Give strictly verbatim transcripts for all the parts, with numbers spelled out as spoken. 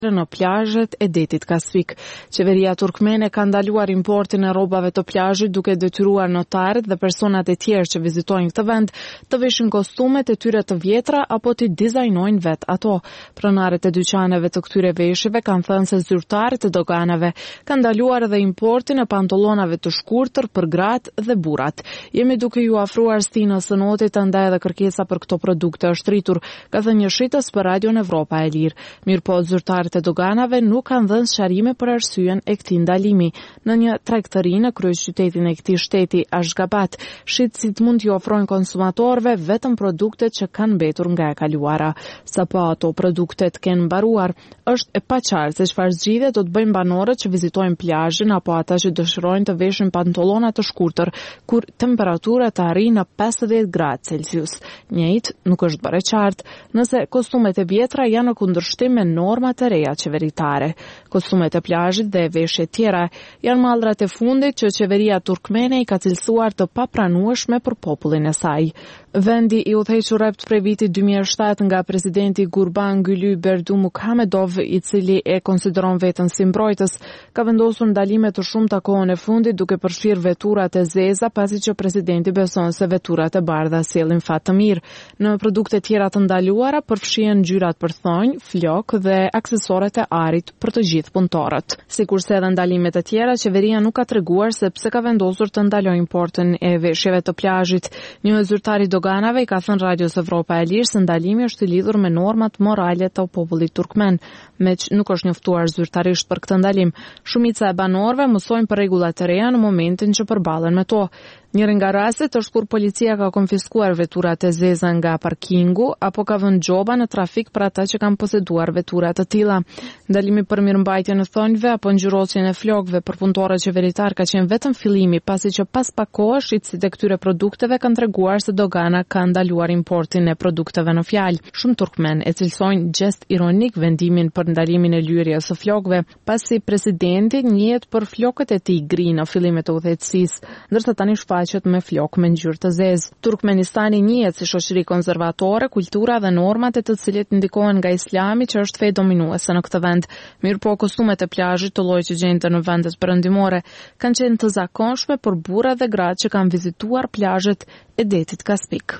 në plazhet e detit Kaspik. Qeveria turkmene ka ndaluar importin e rrobave të plazhit duke detyruar notarët dhe personat e tjerë që vizitojnë këtë vend të veshin kostumet e tyre të vjetra apo të dizajnojnë vet ato. Pronarët e dyqaneve të këtyre veshjeve kanë thënë se zyrtarët e doganave kanë ndaluar edhe importin e pantallonave të shkurtër për gratë dhe burrat. Jemi duke ju afruar stinës së notit ndaj edhe kërkesa për këto produkte është rritur, ka thënë një shitës për Radion Evropa e Lirë. Mirëpo zyrtarët e doganave nuk kanë dhënë sqarime për arsyeën e këtij ndalimi. Në një tregtëri në kryeqytetin e këtij shteti Ashgabat, shitësit mund t'i ofrojnë konsumatorëve vetëm produktet që kanë mbetur nga e kaluara. Sapo ato produktet kenë mbaruar, është e paqartë se çfarë zgjidhje do të bëjnë banorët që vizitojnë plazhin apo ata që dëshirojnë të veshin pantallona të shkurtër kur temperatura të arrijë në pesëdhjetë gradë Celsius. Njëjtë nuk është bërë qartë nëse kostumet e vjetra janë në kundërshtim me normat e reja qeveritare. Kostumet e plazhit dhe veshjet tjera janë mallrat e fundit që qeveria turkmene i ka cilësuar të papranueshme për popullin e saj. Vendi i udhëhequr rrept prej vitit dy mijë e shtatë nga presidenti Gurbanguly Berdimuhamedov, i cili e konsideron veten si mbrojtës, ka vendosur ndalime të shumta kohën e fundit duke përfshirë veturat e zeza, pasi që presidenti beson se veturat e bardha sjellin fat të mirë. Në produkte tjera të ndaluara përfshihen ngjyrat për thonjë, flok dhe aksesorët e arit për të gjithë punëtorët. Sikurse edhe ndalimet e tjera, qeveria nuk ka treguar se pse ka vendosur të ndalojë importin e veshjeve të plazhit. Një zyrtar i doganave i ka thënë Radios Evropa e Lirë se ndalimi është i lidhur me normat morale të popullit turkmen, meq nuk është njoftuar zyrtarisht për këtë ndalim. Shumica e banorëve mësojnë për rregullat e reja në momentin që përballen me to. Njëri nga rastet është kur policia ka konfiskuar veturat e zeza nga parkingu apo ka vënë gjoba në trafik për ata që kanë poseduar vetura të tilla. Ndalimi për mirëmbajtjen e thonjve apo ngjyrosjen e flokëve për punëtorët qeveritar ka qenë vetëm fillimi, pasi që pas pak kohë shitësit e këtyre produkteve kanë treguar se dogana ka ndaluar importin e produkteve në fjalë. Shumë turkmen e cilësojnë gjest ironik vendimin për ndalimin e lyrjes së flokëve, pasi presidenti njihet për flokët e tij gri në fillimet e udhëheqësisë, ndërsa tani shfaqet me flok me ngjyrë të zezë. Turkmenistani njihet si shoqëri konservatore, kultura dhe normat e të cilit ndikohen nga Islami që është fe dominuese në këtë vend. Mirëpo kostumet e plazhit të llojit që gjenden në vendet perëndimore kanë qenë të zakonshme për burra dhe gratë që kanë vizituar plazhet e detit Kaspik.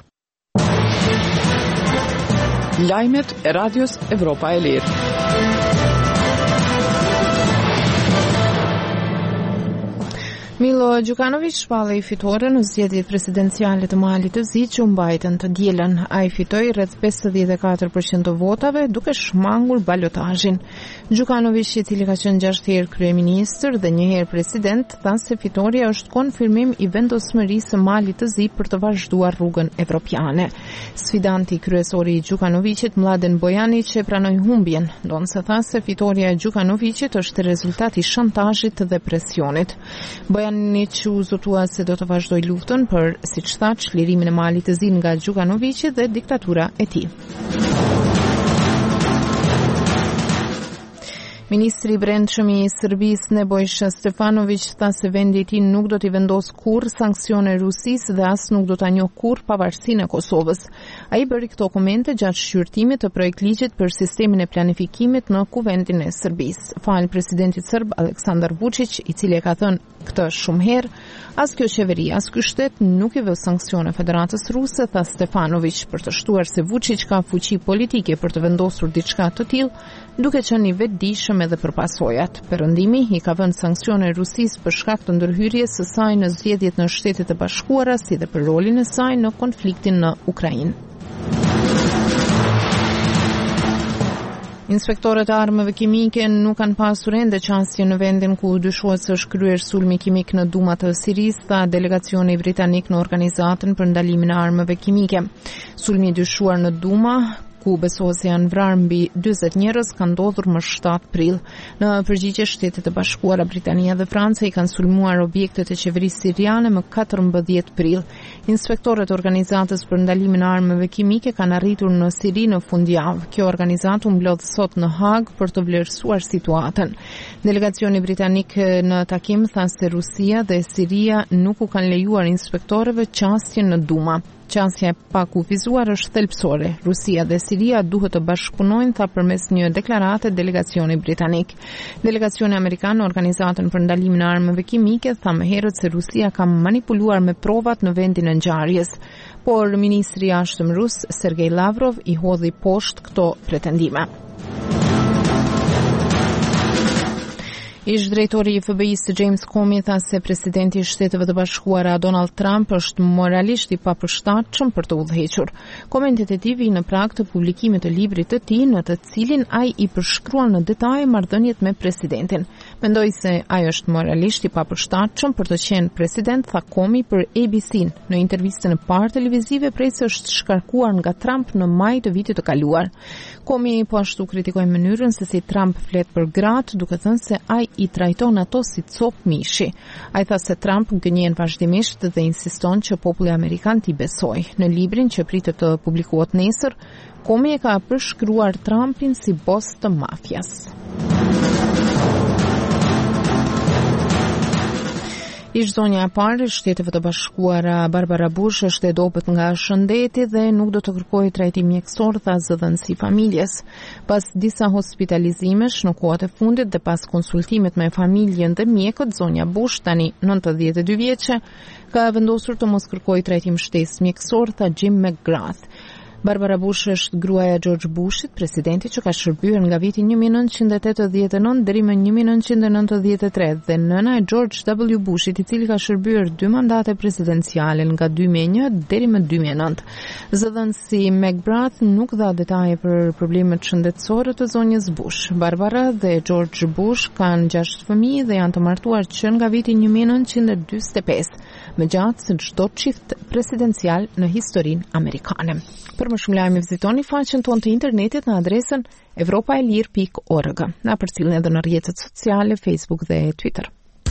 Lajmet e Radios Evropa e Lirë. Milo Đukanović shpallej fitore në zgjedhjet presidenciale të Malit të Zi që u mbajtën të dielën. Ai fitoi rreth pesëdhjetë e katër përqind të votave duke shmangur balotazhin. Đukanović, i cili ka qenë gjashtë herë kryeminist dhe një herë president, tha se fitoria është konfirmim i vendosmërisë së Malit të Zi për të vazhduar rrugën evropiane. Sfidanti kryesori i Đukanovićit, Mladen Bojanić, e pranoi humbjen, ndonse tha se fitoria e Đukanovićit është rezultat i shantazhit dhe presionit. Bojanić u zotua se do të vazhdoj luftën për, siç tha, çlirimin e Malit të Zi nga Đukanovići dhe diktatura e tij. Ministri i Brendshëm i Serbisë Nebojša Stefanović tha se vendi i tij nuk do t'i vendos kurrë sanksione Rusisë dhe as nuk do ta njohë kurrë pavarësinë e Kosovës. Ai bëri këto komente gjatë shqyrtimit të projektligjit për sistemin e planifikimit në Kuvendin e Serbisë. Fal presidentit serb Aleksandar Vučić, i cili e ka thënë këtë shumë herë, as kjo qeveri, as ky shtet nuk i vë sanksione Federatës Ruse, tha Stefanović, për të shtuar se Vučić ka fuqi politike për të vendosur diçka të tillë, duke qenë i vetëdijshëm edhe për pasojat. Perëndimi i ka vënë sanksione Rusisë për shkak të ndërhyrjes së saj në zgjedhjet në Shtetet e Bashkuara, si dhe për rolin e saj në konfliktin në Ukrainë. Inspektorët e armëve kimike nuk kanë pasur ende qasje në vendin ku dyshohet se është kryer sulmi kimik në Duma të Sirisë, tha delegacioni britanik në organizatën për ndalimin e armëve kimike. Sulmi i dyshuar në Duma, ku besohet se janë vrarë mbi dyzet njerëz, ka ndodhur më shtatë prill. Në përgjigje, Shtetet e Bashkuara, Britania dhe Franca i kanë sulmuar objektet e qeverisë siriane më katërmbëdhjetë prill. Inspektorët e organizatës për ndalimin e armëve kimike kanë arritur në Siri në fundjavë. Kjo organizatë u mblodh sot në Hag për të vlerësuar situatën. Delegacioni britanik në takim tha se Rusia dhe Siria nuk u kanë lejuar inspektorëve qasjen në Duma. Qasja e pakufizuar është thelbësore. Rusia dhe Siria duhet të bashkëpunojnë, tha përmes një deklarate delegacioni britanik. Delegacioni amerikan në organizatën për ndalimin e armëve kimike tha më herët se Rusia ka manipuluar me provat në vendin e ngjarjes, por ministri i jashtëm rus Sergej Lavrov i hodhi poshtë këto pretendime. Ish drejtori i F B I-s James Comey tha se presidenti i Shteteve të Bashkuara Donald Trump është moralisht i papërshtatshëm për të udhëhequr. Komentet e tij vijnë në prag të publikimit të librit të tij në të cilin ai i përshkruan në detaje marrëdhëniet me presidentin. Mendoj se ai është moralisht i papërshtatshëm për të qenë president, tha Comey për A B C në intervistën e parë televizive prej se është shkarkuar nga Trump në maj të vitit të kaluar. Comey po ashtu kritikoi mënyrën se si Trump flet për gratë, duke thënë se ai i trajton ato si copë mishi. Ai tha se Trump gënjen vazhdimisht dhe insiston që populli amerikan t'i besojë. Në librin që pritet të publikohet nesër, Comey e ka përshkruar Trumpin si bos të mafjas. Ish zonja e parë e Shteteve të Bashkuara Barbara Bush është e dobët nga shëndeti dhe nuk do të kërkojë trajtim mjekësor, tha zëdhënësi familjes. Pas disa hospitalizimesh në kohët e fundit dhe pas konsultimit me familjen dhe mjekët, zonja Bush, tani nëntëdhjetë e dy vjeçe, ka vendosur të mos kërkojë trajtim shtesë mjekësor, tha Jim McGrath. Barbara Bush është gruaja e George Bushit, presidenti që ka shërbyer nga viti një mijë nëntëqind e tetëdhjetë e nëntë deri më një mijë nëntëqind e nëntëdhjetë e tre dhe nëna e George W. Bushit, i cili ka shërbyer dy mandate presidenciale nga dy mijë e një deri më dy mijë e nëntë. Zëdhënësi McGrath nuk dha detaje për problemet shëndetësore të zonjës Bush. Barbara dhe George Bush kanë gjashtë fëmijë dhe janë të martuar që nga viti një mijë nëntëqind e dyzet e pesë, më gjatë se çdo çift presidencial në historinë amerikane. Për më shumë lajme vizitoni faqen tonë të internetit në adresën evropaelir pikë org. Na përcjellni edhe në rrjetet sociale, Facebook dhe Twitter.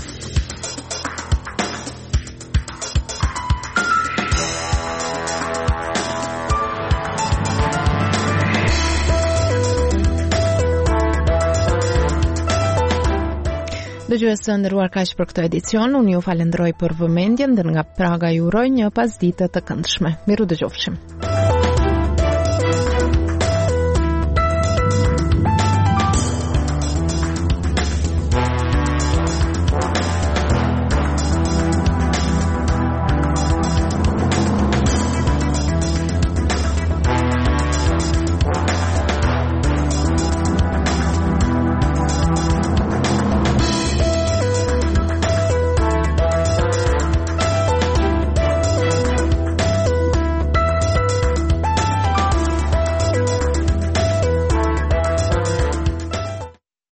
Dëgjuesë nderuar, kaq për këtë edicion. Unë ju falenderoj për vëmendjen dhe nga Praga ju uroj një pasditë të këndshme. Miru dëgjofshim.